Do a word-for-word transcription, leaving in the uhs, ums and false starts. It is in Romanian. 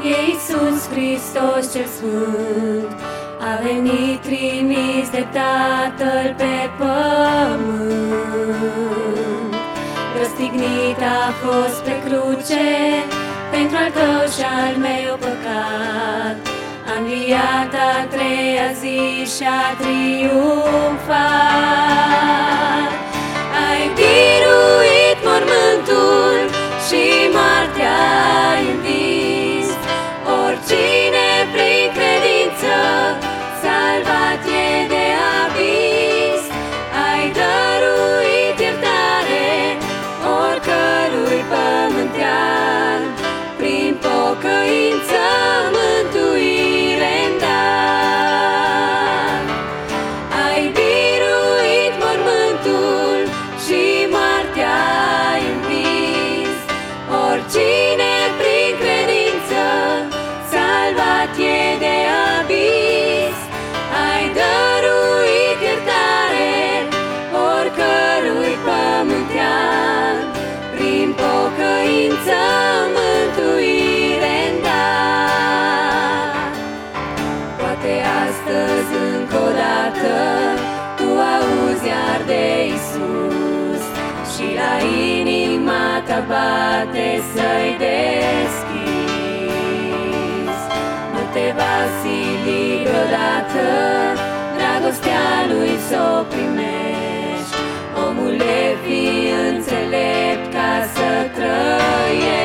E Iisus Hristos cel Sfânt, a venit trimis de Tatăl pe pământ. Răstignit a fost pe cruce pentru al tău și al meu păcat. A înviat a treia zi și-a triumfat. Ai biruit mormântul și moartea ai învins. Oricine prin credință salvat e de abis. Ai dăruit iertare oricărui pământean. Prin pocăință mântuire-mi dat. Ai biruit mormântul și moartea ai învins. Oricine prin credință salvat e de abis. Ai dăruit iertare oricărui pământean. Prin pocăință mântuire-mi dat. Poate astăzi încă o dată tu auzi iar de Iisus și la inima ta bate să-i deschizi. Nu te va sili vreodată dragostea lui s-o primești. Omule, fii înțelept ca să trăiești.